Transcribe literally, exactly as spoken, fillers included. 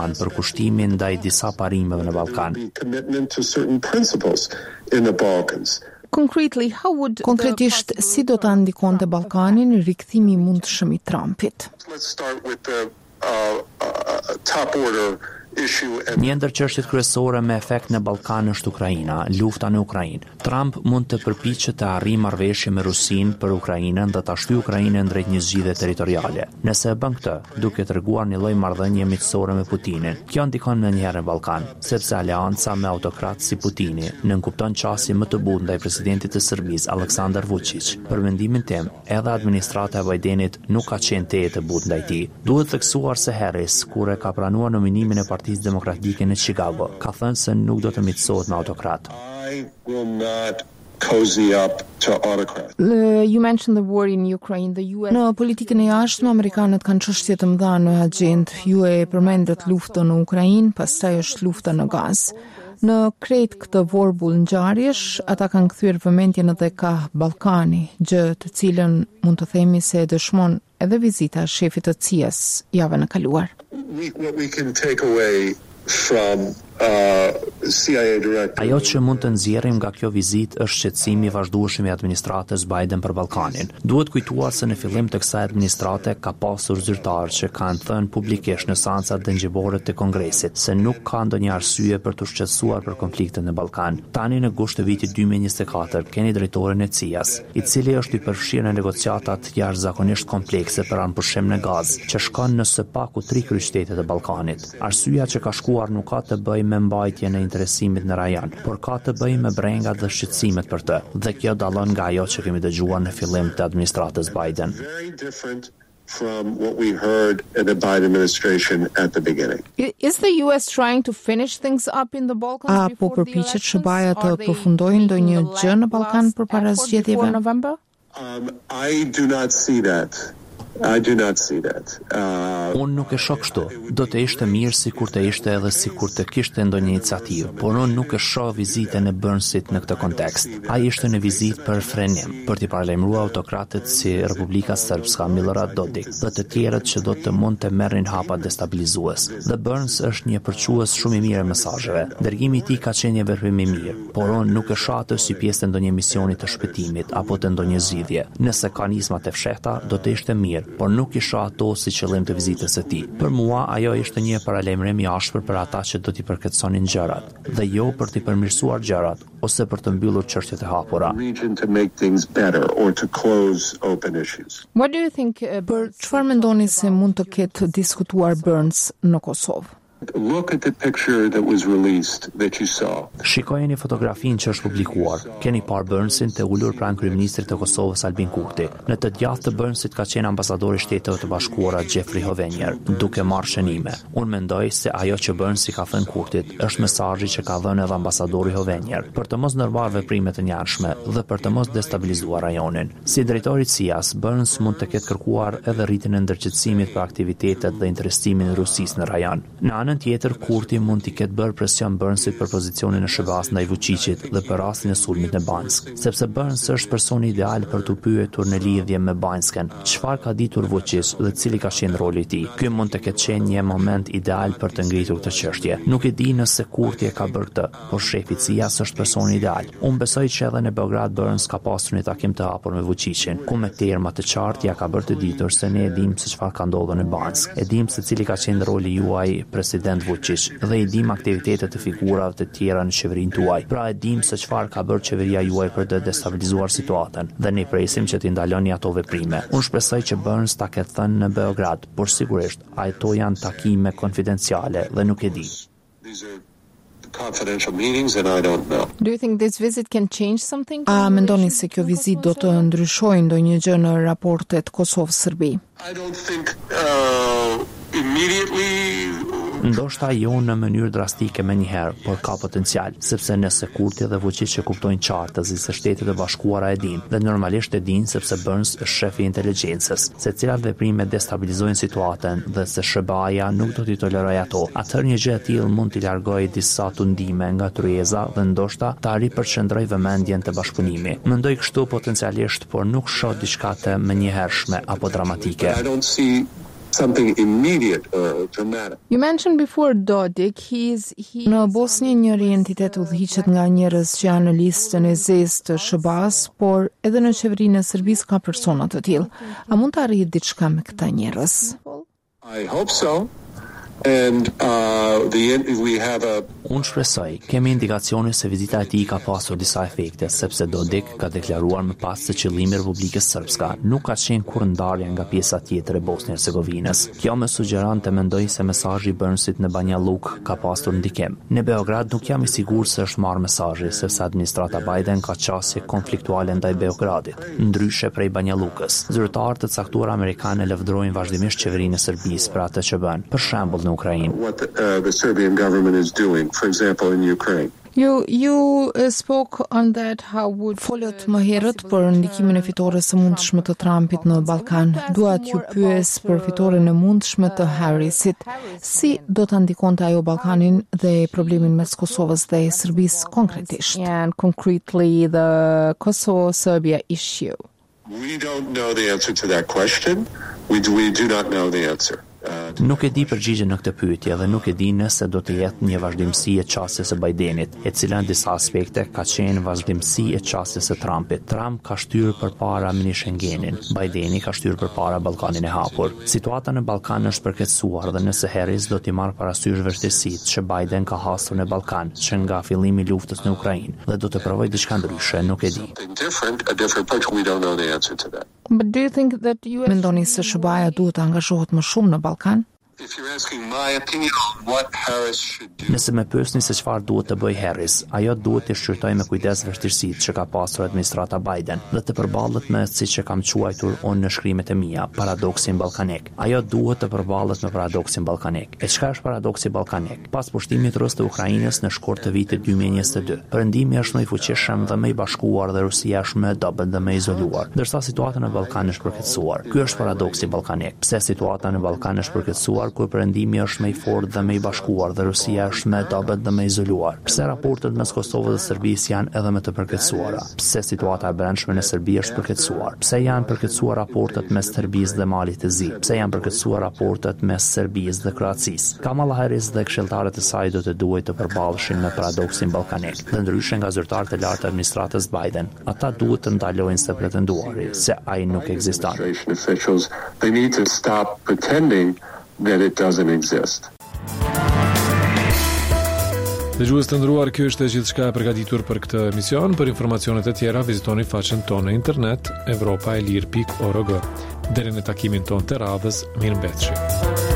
për kushtimin ndaj disa parimeve në Ballkan. Konkretisht, si do ta ndikonte Ballkanin rikthimi i mundshëm i Trumpit? Një ndër çështjet kryesore me efekt në Ballkan është Ukraina, lufta në Ukrainë. Trump mund të përpiqet të arrijë marrëveshje me Rusinë për Ukrainën dhe ta shtyjë Ukrainën drejt një zgjidhje territoriale. Nëse e bën këtë, duke treguar një lloj marrëdhënie miqësore me Putinin, kjo ndikon ndonjëherë në Ballkan, sepse aleanca me autokratë si Putini nënkupton qasje më të butë ndaj presidentit të Serbisë Aleksandar Vučić. Për mendimin tim, edhe administrata e Bidenit nuk ka qenë teje të butë ndaj tij. Duhet theksuar se Harris, kur e ka pranuar nominimin e Partisë Demokratike në Chicago, ka thënë se nuk do të miqësohet me autokrat. You mentioned the war in Ukraine, the U S. Në politikën e jashtme, amerikanët kanë çështje të mëdha në agjendë. Ju e përmendët luftën në Ukrainë, pastaj është lufta në Gazë. Në krejt këtë vorbull ngjarjesh, ata kanë kthyer vëmendjen edhe ka Ballkani, gjë të cilën mund të themi se dëshmon edhe vizita e shefit të C I A-s javën e kaluar. We, what we can take away from uh, C I A director. Ajo që mund të nxjerrim nga kjo vizitë është shqetësimi i vazhdueshëm i administratës Biden për Ballkanin. Duhet kujtuar se në fillim të kësaj administrate ka pasur zyrtarë që kanë thënë publikisht në seancat dëngjëbore të Kongresit se nuk ka ndonjë arsye për të shqetësuar për konfliktet në Ballkan. Tani në gusht të vitit dy mijë e njëzet e katër keni drejtorin e C I A-s, i cili është i përfshirë në negociata të jashtëzakonisht komplekse për anëpushim në gaz, që shkon në së paku tri kryeqytete të Ballkanit. Arsyeja që ka shkuar nuk ka të bëjë me mbajtjen e interesimit në rajon, por ka të bëjë me brengat dhe shqetësimet për të. Dhe kjo dallon nga ajo që kemi dëgjuar në fillim të administratës Biden. From what we heard in the Biden administration at the beginning. Is the U S trying to finish things up in the Balkans A, before the elections? A po përpiqet SBA të përfundojë ndonjë gjë në Ballkan përpara zgjedhjeve? Um, I do not see that. I do not see that. Uh, unë nuk e shoh kështu. Do të ishte mirë sikur të ishte edhe sikur të kishte ndonjë iniciativë, por unë nuk e shoh vizitën e Burnsit në këtë kontekst. Ai ishte në vizitë për frenim, për t'i paralajmëruar autokratët si Republika Srpska, Milorad Dodik dhe të tjerët që do të mund të merrin hapa destabilizues. Dhe Burns është një përçues shumë i mirë e mesazheve. Dërgimi i tij ka qenë një veprim i mirë, por unë nuk e shoh atë si pjesë të ndonjë misioni të shpëtimit apo të ndonjë zgjidhje. Nëse ka nisma të fshehta, do të ishte mirë, por nuk isha ato si qëllim të vizitës së tij. Për mua ajo ishte një paralajmërim i ashpër për ata që do t'i përkatësonin gjërat, dhe jo për t'i përmirësuar gjërat ose për të mbyllur çështjet e hapura. What do you think uh, për çfarë mendoni se mund të ketë diskutuar Burns në Kosovë? Look at the picture that was released that you saw. Shikojeni fotografinë që është publikuar. Keni parë Burnsin të ulur pranë kryeministrit të Kosovës Albin Kurti. Në të djathtë të Burnsit ka qenë ambasadori i Shteteve të Bashkuara Jeffrey Hovenier, duke marrë shënime. Unë mendoj se ajo që Burnsi ka thënë Kurtit është mesazhi që ka dhënë edhe ambasadori Hovenier, për të mos ndërmarrë veprime të njarshme dhe për të mos destabilizuar rajonin. Si drejtori i C I A-s, Burns mund të ketë kërkuar edhe rritjen e ndërqetësimit për aktivitetet dhe interesimin e Rusisë në rajon. Në Në tjetër, Kurti mund t'i ketë bërë presion Burnsit për pozicionin e S B A-s ndaj Vučićit dhe për rastin e sulmit në Bansk, sepse Burns është personi ideal për t'u pyetur në lidhje me Banskën, çfarë ka ditur Vučić dhe cili ka qenë roli i tij. Ky mund të ketë qenë një moment ideal për të ngritur këtë çështje. Nuk e di nëse Kurti e ka bërë këtë, por shefi i C I A-s është personi ideal. Unë besoj që edhe në Beograd Burns ka pasur një takim të hapur me Vučićin, ku me terma të qartë ja ka bërë të ditur se ne e dimë se çfarë ka ndodhur në Bansk. E dimë se cili ka qenë roli juaj president Vučić dhe i dim aktivitetet të figurave të tjera në qeverinë tuaj. Pra e dim se çfarë ka bërë qeveria juaj për të destabilizuar situatën dhe ne presim që t'i ndaloni ato veprime. Unë shpresoj që Burns ta ketë thënë në Beograd, por sigurisht ato janë takime konfidenciale dhe nuk e di. Confidential meetings and I don't know. Do you think this visit can change something? A mendoni se kjo vizitë do të ndryshojë ndonjë gjë në raportet Kosovë-Serbi? I don't think uh, immediately. Ndoshta jo në mënyrë drastike menjëherë, por ka potencial, sepse nëse Kurti dhe Vučić e kuptojnë qartë se Shtetet e Bashkuara e dinë, dhe normalisht e dinë sepse Burns është shefi i inteligjencës, se cilat veprime destabilizojnë situatën dhe se S B A-ja nuk do t'i tolerojë ato. Atëherë një gjë e tillë mund t'i largojë disa tundime nga tryeza dhe ndoshta ta ripërqendrojë vëmendjen te bashkëpunimi. Mendoj kështu potencialisht, por nuk shoh diçka të menjëhershme apo dramatike. I don't see something immediate or dramatic. You mentioned before Dodik, he's he Në Bosnjë njëri entitet udhëhiqet nga njerëz që janë në listën e zezë të S B A-s, por edhe në qeverinë e Serbisë ka persona të tillë. A mund të arrijë diçka me këta njerëz? I hope so. And uh, the we have a Unë shpresoj, kemi indikacione se vizita e tij ka pasur disa efekte, sepse Dodik ka deklaruar më pas se qëllimi i Republikës Srpska nuk ka qenë kur ndarja nga pjesa tjetër e Bosnjë-Hercegovinës. Kjo më sugjeron të mendoj se mesazhi i Burnsit në Banja Luka ka pasur ndikim. Në Beograd nuk jam i sigurt se është marrë mesazhi, sepse administrata Biden ka qasje konfliktuale ndaj Beogradit, ndryshe prej Banja Lukës. Zyrtarë të caktuar amerikanë lëvdrojnë vazhdimisht qeverinë e Serbisë për atë që bën. Për shembull, Ukraine. What the, uh, the Serbian government is doing, for example, in Ukraine. You you uh, spoke on that how would folot më herët për ndikimin e fitores së mundshme të Trumpit në Ballkan. Dua t'ju pyes për fitoren e mundshme të Harrisit. Si do ta ndikonte ajo Ballkanin dhe problemin mes Kosovës dhe Serbisë konkretisht? And concretely the Kosovo-Serbia issue. We don't know the answer to that question. We do, we do not know the answer. Nuk e di përgjigjen në këtë pyetje dhe nuk e di nëse do të jetë një vazhdimsi e qasjes së Bidenit, e cila në disa aspekte ka qenë vazhdimsi e qasjes së Trumpit. Trump ka shtyrë përpara mini Schengenin, Bideni ka shtyrë përpara Ballkanin e hapur. Situata në Ballkan është përkeqësuar dhe nëse Harris do t'i marrë parasysh vështirësitë që Biden ka hasur në Ballkan, që nga fillimi i luftës në Ukrainë, dhe do të provojë diçka ndryshe, nuk e di. But do you think that you Mendoni se S B A duhet të angazhohet më shumë në Ballkan? If you're asking my opinion on what Harris should do. Nëse më pyesni se çfarë duhet të bëjë Harris, ajo duhet të shqyrtojë me kujdes vështirësitë që ka pasur administrata Biden dhe të përballet me, siç e kam quajtur unë në shkrimet e mia, paradoksin ballkanik. Ajo duhet të përballet me paradoksin ballkanik. E çka është paradoksi ballkanik? Pas pushtimit rus të Ukrainës në shkurt të vitit dy mijë e njëzet e dy, Perëndimi është më i fuqishëm dhe më i bashkuar dhe Rusia është më e dobët dhe më e izoluar, ndërsa situata në Ballkan është përkeqësuar. Ky është paradoksi ballkanik. Pse situata në Ballkan është përkeqësuar kur Perëndimi është më i fortë dhe më i bashkuar dhe Rusia është më e dobët dhe më e izoluar? Pse raportet mes Kosovës dhe Serbisë janë edhe më të përkeqësuara? Pse situata e brendshme në Serbi është përkeqësuar? Pse janë përkeqësuar raportet mes Serbisë dhe Malit të Zi? Pse janë përkeqësuar raportet mes Serbisë dhe Kroacisë? Kamala Harris dhe këshilltarët e saj do të duhet të përballeshin me paradoksin ballkanik. Dhe ndryshe nga zyrtarët e lartë të administratës Biden, ata duhet të ndalojnë se pretenduari se ai nuk ekziston. They need to stop pretending that it doesn't exist. Dëgjues të nderuar, kjo është gjithçka e përgatitur për këtë emision. Për informacionet e tjera vizitoni faqen tonë në internet evropaelir pikë org. Deri në takimin tonë të radhës, mirëmbëjtje.